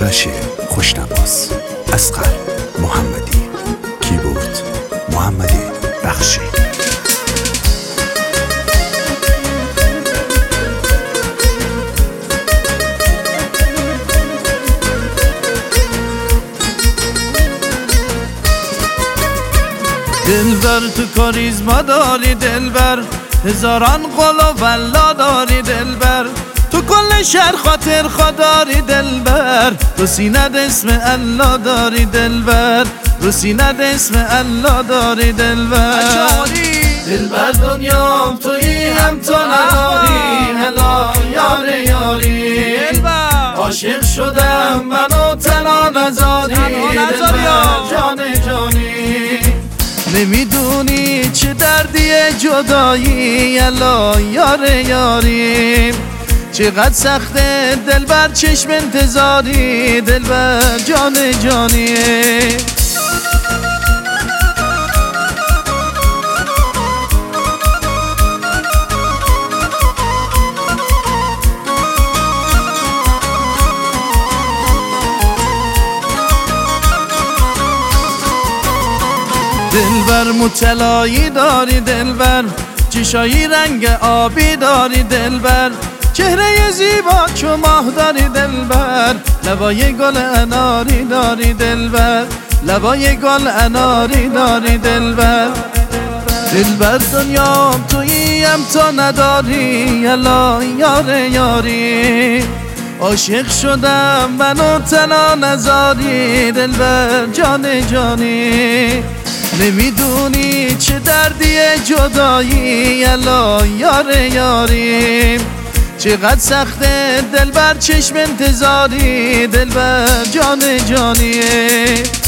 آرش خوشنواس، اصغر محمدی، کیبورد محمد بخشی. دلبر تو کاریزما داری دلبر، هزاران قول و والله داری دلبر، تو کل شهر خاطر داری دلبر، رو سینه اسم الله داری دلبر، رو سینه اسم الله داری دلبر. دلبر دنیام تویی هم تو نداری، هلا یار یاری عاشق شدم منو تنها نذاری دلبر جان جانی. نمیدونی چه دردیه جدایی، الا یار یاریم چقدر سخته دلبر چشم انتظاری دلبر جان جانیه. دلبر مطلعی داری دلبر، چشایی رنگ آبی داری دلبر، چهره زیبا چو ماه داری دلبر، لبای گل اناری داری دلبر، لبای گل اناری داری دلبر. دلبر دنیام تویی هم تو نداری، الا یار یاری عاشق شدم منو تنها نذاری دلبر جان جانی. نمیدونی چه دردیه جدایی، الا یار یاریم چقدر سخته دلبر چشم انتظاری دلبر جان جانیه.